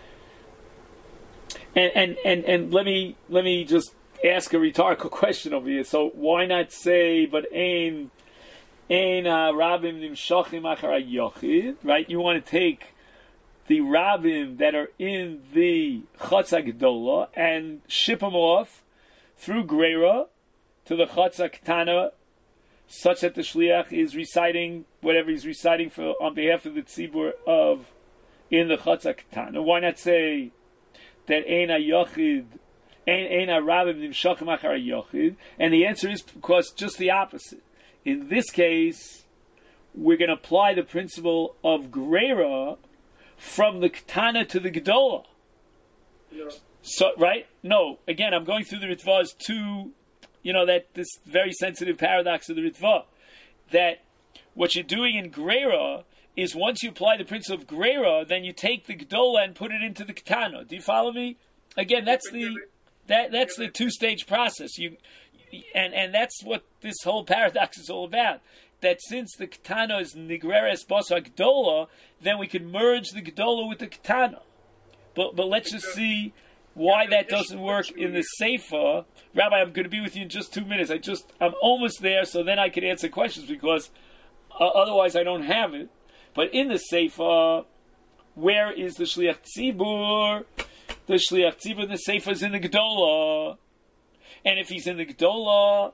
And and, and, and let me let me just ask a rhetorical question over here. So why not say, but ein ein rabim nimshachim achar yochid, right? You want to take the rabim that are in the Chotza Gedola and ship them off through Greira to the Chotza Ketana, such that the Shliach is reciting whatever he's reciting for on behalf of the Tzibur of in the Chotza Ketana. Why not say that Ein HaYochid, Ein Ein HaRabim Nimshachim Achar HaYochid? And the answer is because just the opposite. In this case, we're going to apply the principle of Greira from the Ketana to the Gedola. Yeah. So, right? No, again, I'm going through the Ritvah's two. You know, that this very sensitive paradox of the Ritva, that what you're doing in Greira is once you apply the principle of Greira, then you take the Gdola and put it into the Ketana. Do you follow me? Again, that's the that that's the two-stage process. You and and that's what this whole paradox is all about. That since the Ketana is Nigreres Basa Gdola, then we can merge the Gdola with the Ketana. But but let's just see why that doesn't work in the Seifa. Rabbi, I'm going to be with you in just two minutes. I just, I'm almost there, so then I can answer questions, because uh, otherwise I don't have it. But in the Seifa, where is the Shliach Tzibur? The Shliach Tzibur in the Seifa is in the Gedola. And if he's in the Gedola,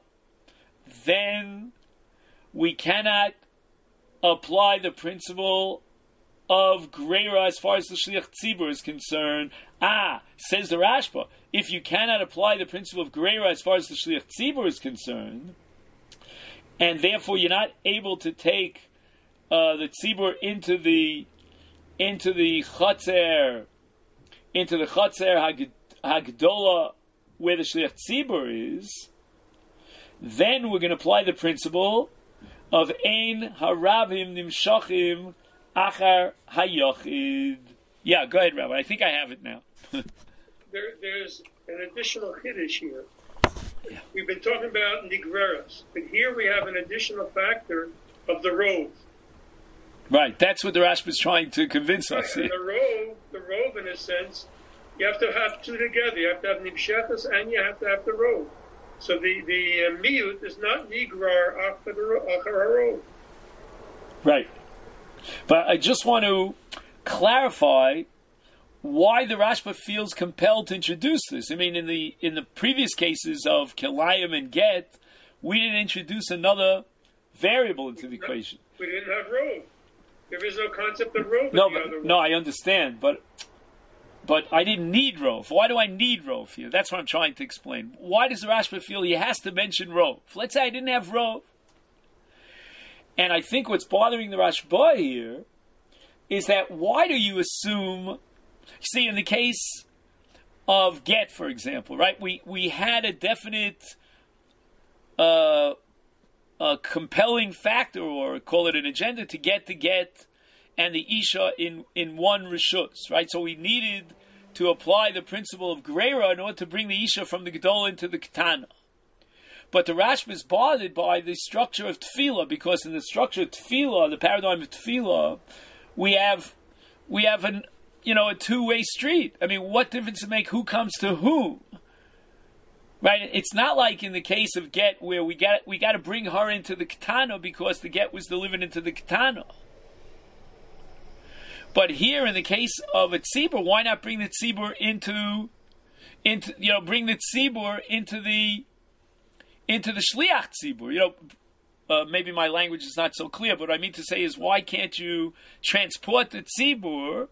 then we cannot apply the principle of Greira as far as the Shliach Tzibur is concerned. Ah, says the Rashba, if you cannot apply the principle of Greira as far as the Shliach Tzibur is concerned, and therefore you're not able to take uh, the Tzibur into the into the Chatzer, into the Chatzer Hagdola where the Shliach Tzibur is, then we're going to apply the principle of Ein Harabim Nimshachim Achar Hayochid. Yeah, go ahead, Rabbi. I think I have it now. there, there's an additional chiddush here. Yeah. We've been talking about nigreras, but here we have an additional factor of the rove. Right, that's what the Rashba is trying to convince us. Right. And the rove, the rove, in a sense, You have to have two together. You have to have nimshechus and you have to have the rove. So the the uh, miyut is not nigrar achar harov. Right. But I just want to clarify why the Rashba feels compelled to introduce this. I mean, in the in the previous cases of Kilayim and Get, we didn't introduce another variable into the equation. We didn't have rove. There is no concept of rove. No, in the but, other no, one. I understand, but but I didn't need rove. Why do I need rove here? That's what I'm trying to explain. Why does the Rashba feel he has to mention rove? Let's say I didn't have rove. And I think what's bothering the Rashba here is that why do you assume, see, in the case of Get, for example, right, we, we had a definite uh, a compelling factor, or call it an agenda, to get the Get and the Isha in, in one Rishus, right? So we needed to apply the principle of Greira in order to bring the Isha from the Gedolah into the Ketana. But the Rashba is bothered by the structure of Tefillah, because in the structure of Tefillah, the paradigm of Tefillah, we have we have an you know a two-way street. I mean, what difference does it make who comes to whom? Right? It's not like in the case of Get where we got we got to bring her into the Ketana because the Get was delivered into the Ketana. But here, in the case of a tzibur, why not bring the tzibur into, into you know, bring the tzibur into the, into the shliach tzibur? You know, uh, maybe my language is not so clear, but what I mean to say is, why can't you transport the tzibur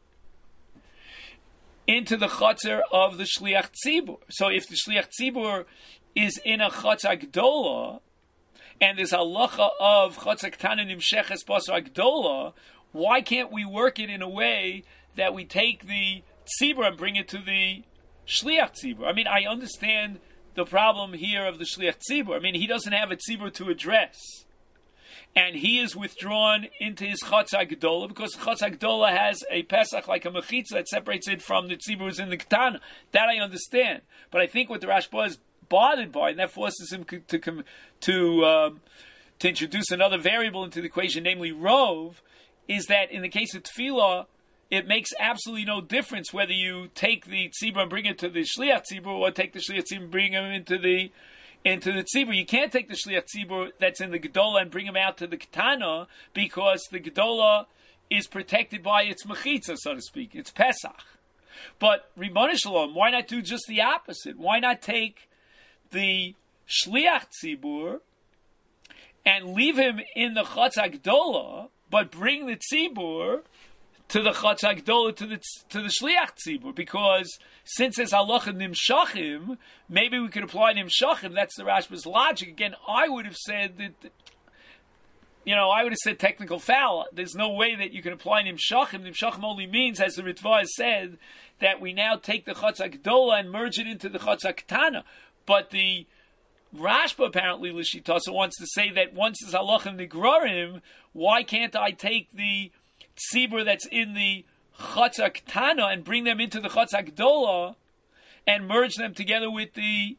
into the chotzer of the shliach tzibur? So if the shliach tzibur is in a chotzer gdola, and there's a halacha of chotzer ketana nimsheches basar gdola, why can't we work it in a way that we take the tzibur and bring it to the shliach tzibur? I mean, I understand the problem here of the shliach tzibur. I mean, he doesn't have a tzibur to address, and he is withdrawn into his chatzah gedola because chatzah gedola has a pesach like a mechitza that separates it from the tzibur who's in the ketana. That I understand, but I think what the Rashba is bothered by, and that forces him to to to, um, to introduce another variable into the equation, namely rove, is that in the case of tefillah, it makes absolutely no difference whether you take the tzibur and bring it to the shliach tzibur, or take the shliach tzibur and bring him into the into the tzibur. You can't take the shliach tzibur that's in the gedola and bring him out to the ketana, because the gedola is protected by its mechitza, so to speak, its pesach. But Ribono Shel Olam, why not do just the opposite? Why not take the shliach tzibur and leave him in the chatzah gedola, but bring the tzibur to the chatzah gedola, to the to the shliach tzibur? Because since it's halacha nimshachim, maybe we could apply nimshachim. That's the Rashba's logic. Again, I would have said that, you know, I would have said technical foul. There's no way that you can apply nimshachim. Nimshachim only means, as the Ritva has said, that we now take the chatzah gedola and merge it into the chatzah ketana. But the Rashba apparently, Lishitasa, wants to say that once it's halachim nigrarim, why can't I take the tzibur that's in the chatzah ketana and bring them into the chatzah gedola and merge them together with the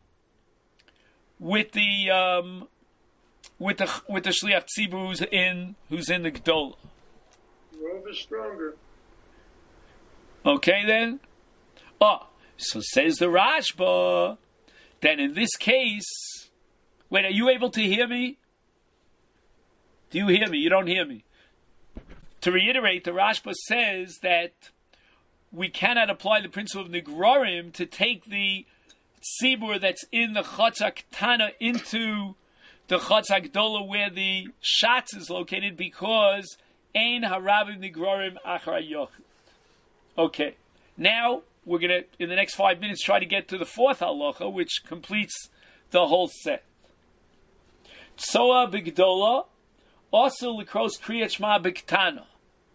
with the um, with the with the shliach tzibur who's in who's in the gedola? Rove is stronger. Okay, then. Oh, so says the Rashba. Then in this case, wait, are you able to hear me? Do you hear me? You don't hear me. To reiterate, the Rashba says that we cannot apply the principle of nigrarim to take the tzibur that's in the chatzah ketana into the chatzah gedola where the shatz is located, because ein harabim nigrarim achar yochid. Okay, now we're going to, in the next five minutes, try to get to the fourth halacha, which completes the whole set. Tsoa b'gdola, also likros kriyat shema b'ktana.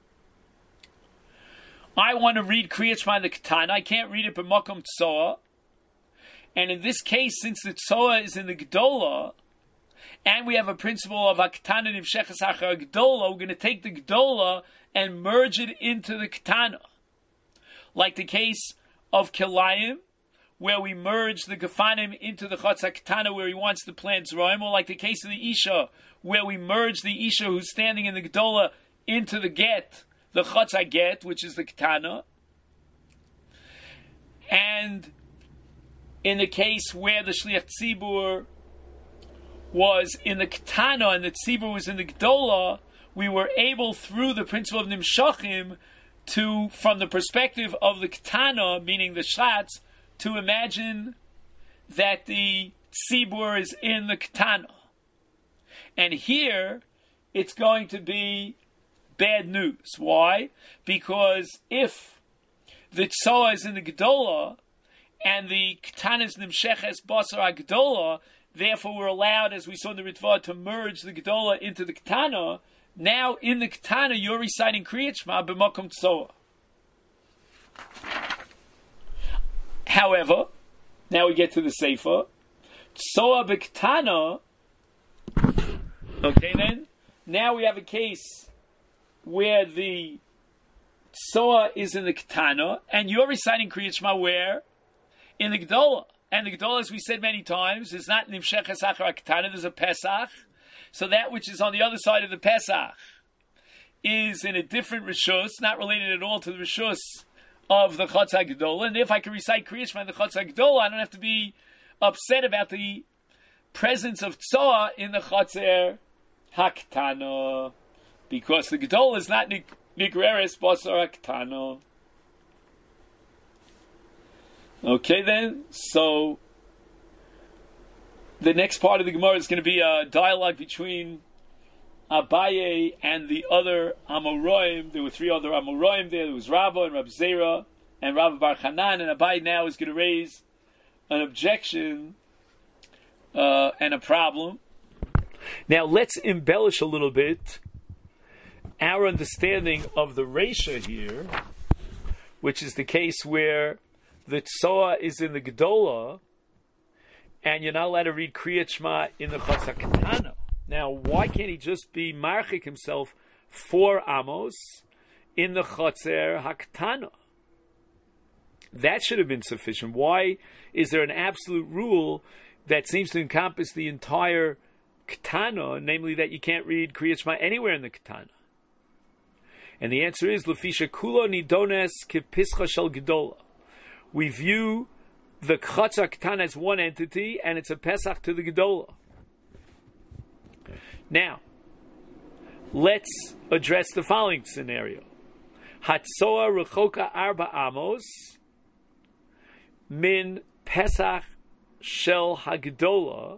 I want to read kriyat shema the ketana. I can't read it b'makom tsoa. And in this case, since the tsoa is in the gdola, and we have a principle of haketana nimshechas achar gdola, we're going to take the gdola and merge it into the ketana. Like the case of Kilayim, where we merge the Gefanim into the Chatzah Ketana where he wants to plant Zeraim, or like the case of the Isha, where we merge the Isha who's standing in the Gedola into the Get, the Chatzah Get, which is the Ketana. And in the case where the Shliach Tzibur was in the Ketana and the Tzibur was in the Gdola, we were able, through the principle of Nimshachim, to, from the perspective of the Ketana, meaning the Shatz, to imagine that the Tzibur is in the Ketana. And here, it's going to be bad news. Why? Because if the Tzoa is in the Gdola, and the Ketana is Nimsheches Basar HaGdola, therefore we're allowed, as we saw in the Ritva, to merge the Gdola into the Ketana. Now, in the Ketana, you're reciting Kriyat Shema b'makom Tzoa. However, now we get to the Sefer. Tzoa b'Ketana. Okay, then. Now we have a case where the Tzoa is in the Ketana, and you're reciting Kriyat Shema where? In the Gdola. And the Gdola, as we said many times, is not Nimsheches Achar HaKetana, there's a Pesach. So that which is on the other side of the Pesach is in a different Rishus, not related at all to the Rishus of the Chotz HaGdola. And if I can recite Kriyat Shema in the Chotz HaGdola, I don't have to be upset about the presence of Tzoa in the Chotzer HaKetana, because the Gdola is not Nigreres Basar HaKetana. Okay then, so the next part of the Gemara is going to be a dialogue between Abaye and the other Amoraim. There were three other Amoraim there. There was Rabba and Rab Zera and Rabba Bar Hanan, and Abaye now is going to raise an objection uh, and a problem. Now let's embellish a little bit our understanding of the Reisha here, which is the case where the Tzoa is in the Gdola, and you're not allowed to read Kriyat Shema in the Chotz HaKetana. Now, why can't he just be marchik himself four amos in the Chotzer HaKetana? That should have been sufficient. Why is there an absolute rule that seems to encompass the entire Ketana, namely that you can't read Kriyat Shema anywhere in the Ketana? And the answer is, Lefisha Kulo Nidones Kepischa Shel Gdola. We view the Chotz HaKetana as one entity, and it's a Pesach to the Gedola. Now, let's address the following scenario. Hatzoa Rechoka Arba Amos Min Pesach Shel HaGedola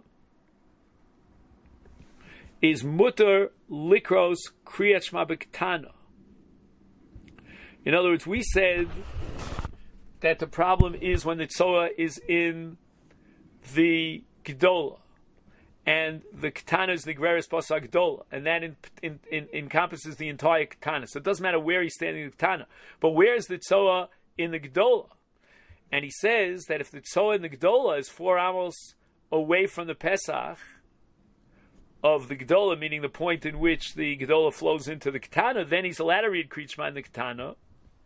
is Mutter Likros Kriyat Shema B'Ketana. In other words, we said that the problem is when the Tzoa is in the Gdola, and the Ketana is the Gveres Basar Gdola, and that in, in, in, encompasses the entire Ketana. So it doesn't matter where he's standing in the Ketana, but where is the Tzoa in the Gdola? And he says that if the Tzoa in the Gdola is four amos away from the Pesach of the Gdola, meaning the point in which the Gdola flows into the Ketana, then he's allowed to read Kriyat Shema in the Ketana.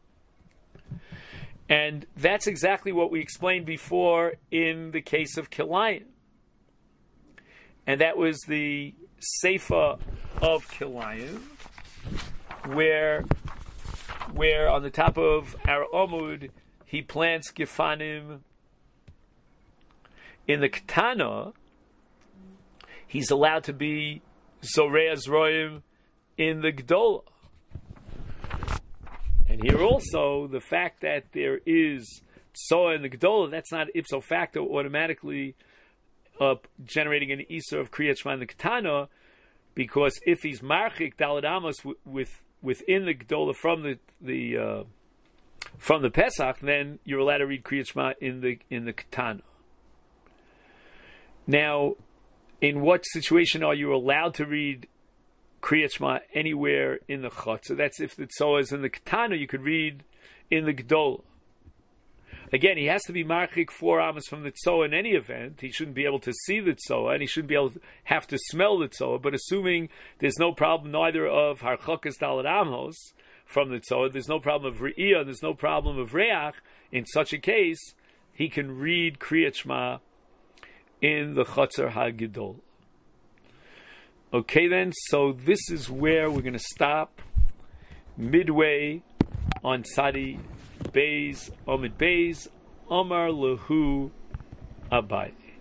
And that's exactly what we explained before in the case of Kilayan. And that was the Seifa of Kilayan, where, where on the top of our Omud, he plants Gefanim. In the Ketana, he's allowed to be Zorei Azroim in the Gdola. And here also, the fact that there is Tzoa in the Gdola, that's not ipso facto automatically uh, generating an Isur of Kriyat Shema in the Ketana, because if he's Marchik Daled Amos with, with, within the Gdola from the the uh, from the Pesach, then you're allowed to read Kriyat Shema in the in the Ketana. Now, in what situation are you allowed to read Kriyat Shema anywhere in the Chotz? So that's if the Tzoa is in the Ketana, you could read in the Gdola. Again, he has to be marchik four amos from the Tzoa in any event. He shouldn't be able to see the Tzoa, and he shouldn't be able to have to smell the Tzoa. But assuming there's no problem neither of harchokas daled amos from the Tzoa, there's no problem of re'iyah, there's no problem of reach, in such a case, he can read Kriyat Shema in the Chotzer HaGedol. Okay then, so this is where we're going to stop, midway on Tzadi Beis, Omid Beis, Omar Luhu Abaye.